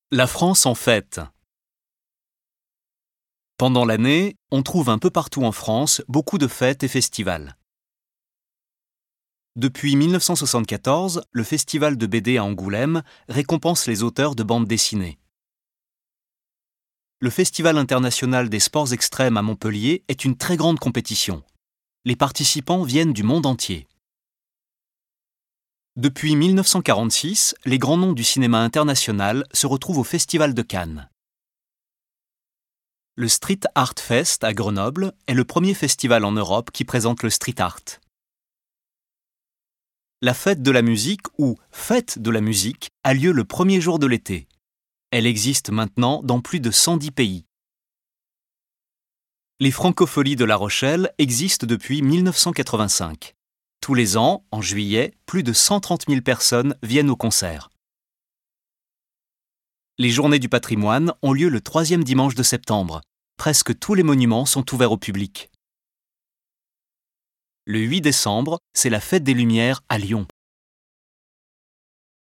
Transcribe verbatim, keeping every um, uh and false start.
La France en fête. Pendant l'année, on trouve un peu partout en France beaucoup de fêtes et festivals. Depuis mille neuf cent soixante-quatorze, le festival de B D à Angoulême récompense les auteurs de bandes dessinées. Le Festival international des sports extrêmes à Montpellier est une très grande compétition. Les participants viennent du monde entier. Depuis mille neuf cent quarante-six, les grands noms du cinéma international se retrouvent au Festival de Cannes. Le Street Art Fest à Grenoble est le premier festival en Europe qui présente le street art. La fête de la musique ou fête de la musique a lieu le premier jour de l'été. Elle existe maintenant dans plus de cent dix pays. Les Francopholies de La Rochelle existent depuis mille neuf cent quatre-vingt-cinq. Tous les ans, en juillet, plus de cent trente mille personnes viennent au concert. Les Journées du patrimoine ont lieu le troisième dimanche de septembre. Presque tous les monuments sont ouverts au public. Le huit décembre, c'est la fête des Lumières à Lyon.